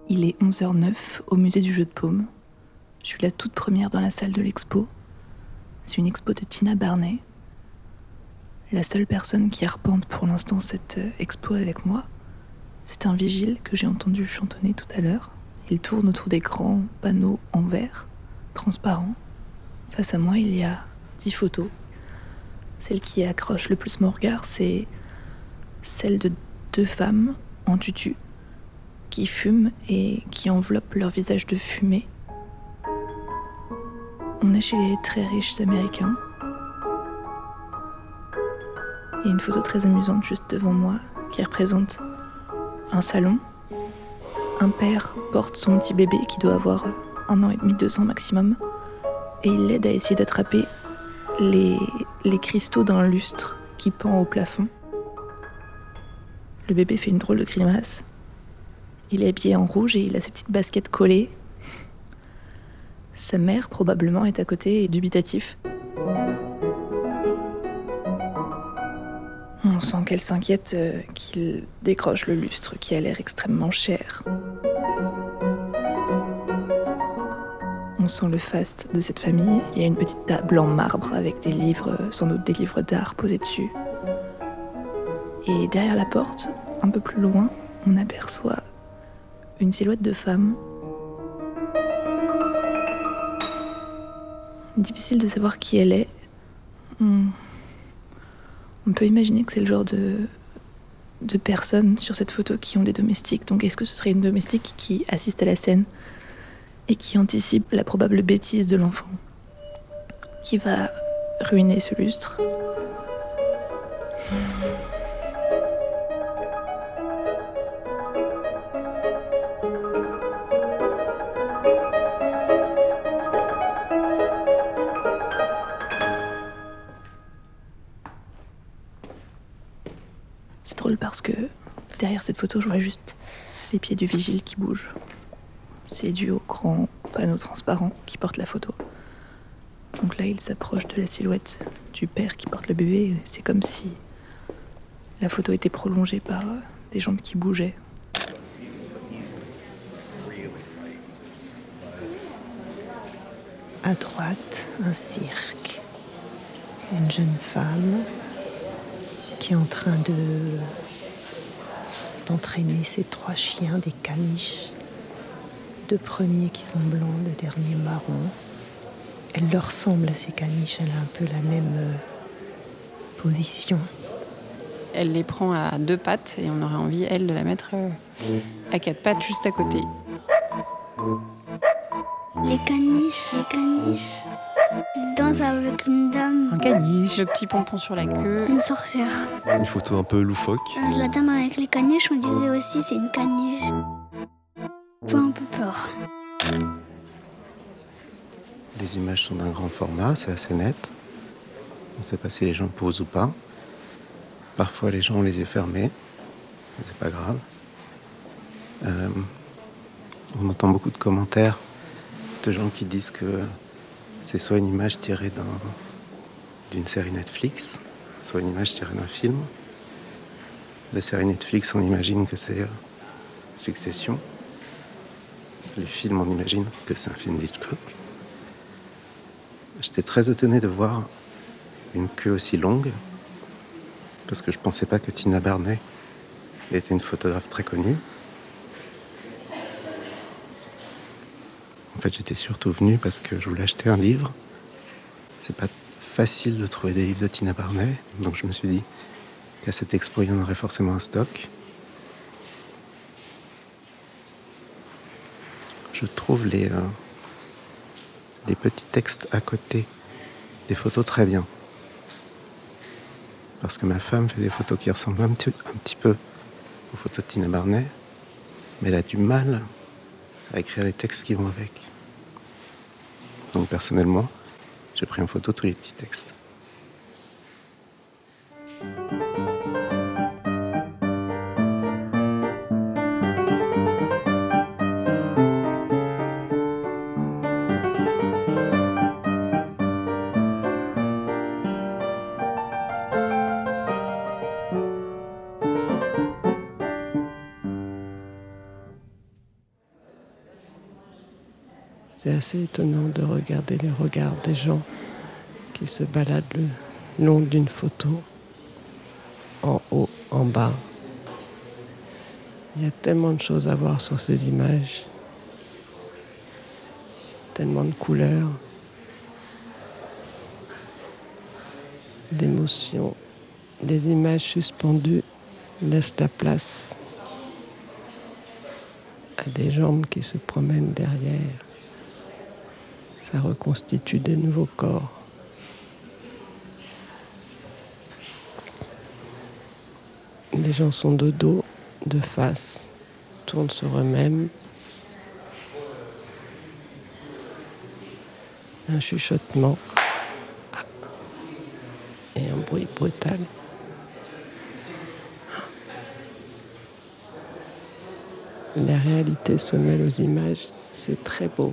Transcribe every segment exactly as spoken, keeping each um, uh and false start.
Il est onze heures neuf au musée du Jeu de Paume. Je suis la toute première dans la salle de l'expo. C'est une expo de Tina Barney. La seule personne qui arpente pour l'instant cette expo avec moi, c'est un vigile que j'ai entendu chantonner tout à l'heure. Il tourne autour des grands panneaux en verre, transparents. Face à moi, il y a dix photos. Celle qui accroche le plus mon regard, c'est celle de deux femmes en tutu qui fument et qui enveloppent leur visage de fumée. On est chez les très riches américains. Il y a une photo très amusante juste devant moi qui représente un salon. Un père porte son petit bébé qui doit avoir un an et demi, deux ans maximum, et il l'aide à essayer d'attraper les, les cristaux d'un lustre qui pend au plafond. Le bébé fait une drôle de grimace. Il est habillé en rouge et il a ses petites baskets collées. Sa mère, probablement, est à côté et dubitatif. On sent qu'elle s'inquiète euh, qu'il décroche le lustre qui a l'air extrêmement cher. On sent le faste de cette famille. Il y a une petite table en marbre avec des livres, sans doute des livres d'art posés dessus. Et derrière la porte, un peu plus loin, on aperçoit une silhouette de femme. Difficile de savoir qui elle est. On, on peut imaginer que c'est le genre de, de personnes sur cette photo qui ont des domestiques. Donc est-ce que ce serait une domestique qui assiste à la scène et qui anticipe la probable bêtise de l'enfant qui va ruiner ce lustre? C'est drôle parce que derrière cette photo, je vois juste les pieds du vigile qui bougent. C'est dû au grand panneau transparent qui porte la photo. Donc là, il s'approche de la silhouette du père qui porte le bébé. C'est comme si la photo était prolongée par des jambes qui bougeaient. À droite, un cirque. Une jeune femme qui est en train de d'entraîner ses trois chiens, des caniches. Deux premiers qui sont blancs, le dernier marron. Elle leur ressemble à ces caniches, elle a un peu la même euh, position. Elle les prend à deux pattes et on aurait envie, elle, de la mettre euh, à quatre pattes juste à côté. Les caniches, les caniches. Il danse avec une dame. Un caniche. Le petit pompon sur la queue. Une sorcière. Une photo un peu loufoque. La dame avec les caniches, on dirait aussi c'est une caniche. Faut un peu peur. Les images sont d'un grand format, c'est assez net. On ne sait pas si les gens posent ou pas. Parfois les gens ont les yeux fermés, mais c'est pas grave. Euh, on entend beaucoup de commentaires de gens qui disent que c'est soit une image tirée d'un, d'une série Netflix, soit une image tirée d'un film. La série Netflix, on imagine que c'est euh, Succession. Les films, on imagine que c'est un film d'Hitchcock. J'étais très étonné de voir une queue aussi longue, parce que je pensais pas que Tina Barney était une photographe très connue. En fait, j'étais surtout venu parce que je voulais acheter un livre. C'est pas facile de trouver des livres de Tina Barney, donc je me suis dit qu'à cette expo, il y en aurait forcément un stock. Je trouve les, euh, les petits textes à côté des photos très bien. Parce que ma femme fait des photos qui ressemblent un petit, un petit peu aux photos de Tina Barney, mais elle a du mal à écrire les textes qui vont avec. Donc personnellement, j'ai pris en photo tous les petits textes. C'est assez étonnant de regarder les regards des gens qui se baladent le long d'une photo, en haut, en bas. Il y a tellement de choses à voir sur ces images, tellement de couleurs, d'émotions. Les images suspendues laissent la place à des jambes qui se promènent derrière. Ça reconstitue des nouveaux corps. Les gens sont de dos, de face, tournent sur eux-mêmes. Un chuchotement et un bruit brutal. La réalité se mêle aux images, c'est très beau.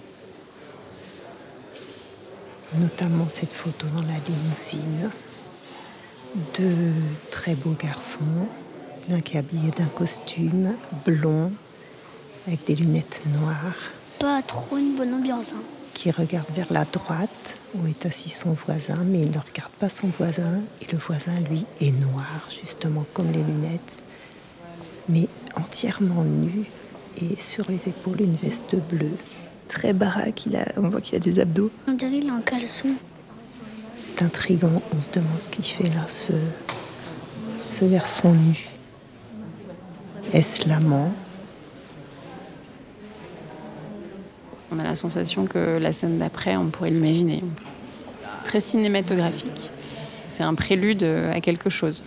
Notamment cette photo dans la limousine. Deux très beaux garçons, l'un qui est habillé d'un costume blond avec des lunettes noires. Pas trop une bonne ambiance. Hein. Qui regarde vers la droite où est assis son voisin, mais il ne regarde pas son voisin. Et le voisin, lui, est noir, justement comme les lunettes, mais entièrement nu et sur les épaules une veste bleue. Très baraque, il a, on voit qu'il a des abdos. On dirait qu'il est en caleçon. C'est intriguant, on se demande ce qu'il fait là, ce, ce garçon nu. Est-ce l'amant ? On a la sensation que la scène d'après, on pourrait l'imaginer. Très cinématographique. C'est un prélude à quelque chose.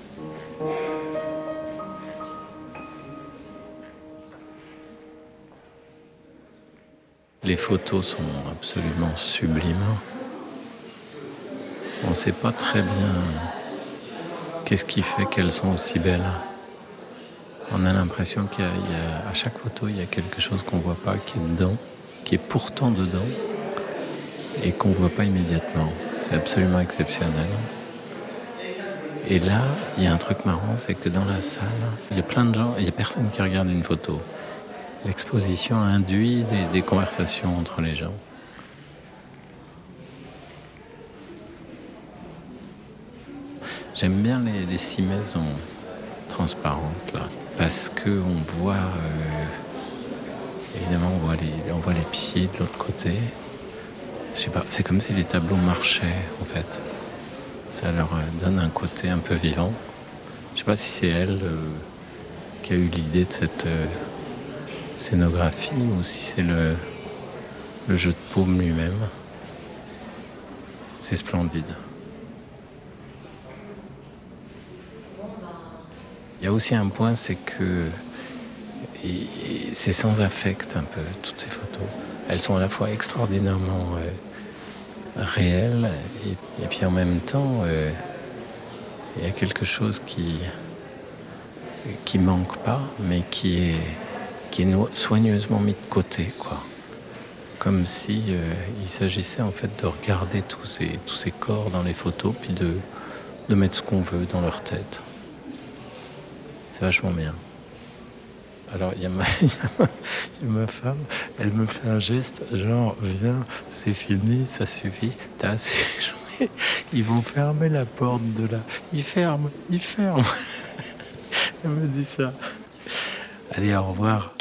Les photos sont absolument sublimes. On ne sait pas très bien qu'est-ce qui fait qu'elles sont aussi belles. On a l'impression qu'à chaque photo, il y a quelque chose qu'on ne voit pas, qui est dedans, qui est pourtant dedans, et qu'on ne voit pas immédiatement. C'est absolument exceptionnel. Et là, il y a un truc marrant, c'est que dans la salle, il y a plein de gens, il n'y a personne qui regarde une photo. L'exposition induit des, des conversations entre les gens. J'aime bien les, les six maisons transparentes, là, parce qu'on voit, euh, évidemment, on voit, les, on voit les pieds de l'autre côté. Je sais pas, c'est comme si les tableaux marchaient, en fait. Ça leur donne un côté un peu vivant. Je sais pas si c'est elle euh, qui a eu l'idée de cette... Euh, scénographie ou si c'est le, le jeu de paume lui-même. C'est splendide. Il y a aussi un point, c'est que et, et c'est sans affect un peu, toutes ces photos. Elles sont à la fois extraordinairement euh, réelles et, et puis en même temps, euh, il y a quelque chose qui qui manque pas, mais qui est qui est soigneusement mis de côté, quoi. Comme si euh, il s'agissait en fait de regarder tous ces, tous ces corps dans les photos, puis de, de mettre ce qu'on veut dans leur tête. C'est vachement bien. Alors il y, y, y a ma femme, elle me fait un geste, genre viens, c'est fini, ça suffit, t'as assez joué. Ils vont fermer la porte de là. Ils ferment, ils ferment. Elle me dit ça. Allez, au revoir.